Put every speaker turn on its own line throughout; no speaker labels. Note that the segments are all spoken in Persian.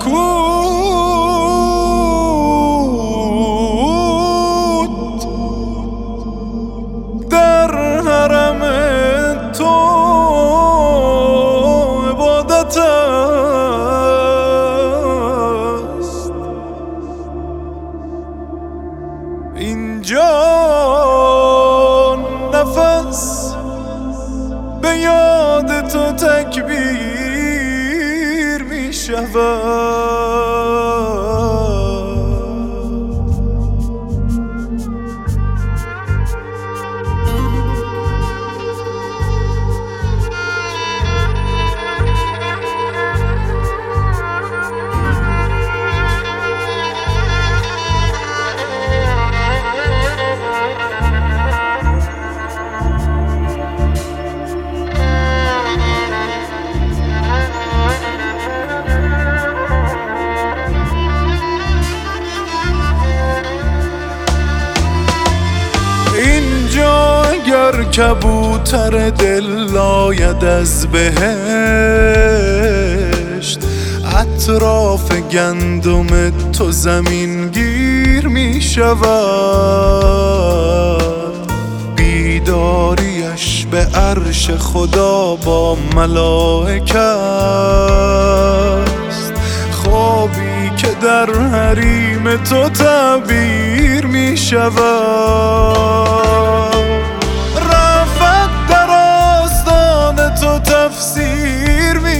سکوت در حرم تو عبادت است. اینجا نفس به یاد تو تکبیر می شود. اگر کبوتر دل آید از بهشت، اطراف گندم تو زمین گیر می شود. بیداریش به عرش خدا با ملائکه است، خوابی که در حریم تو تعبیر می شود. تو تفسیر می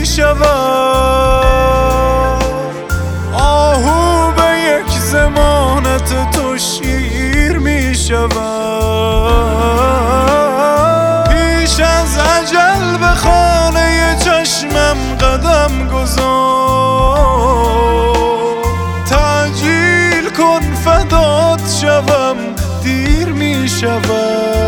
شود. آهو به یک ضمانت تو شیر می شود. پیش از اجل به خانه چشمم قدم گذار، تعجیل کن فدات شوم دیر می شود.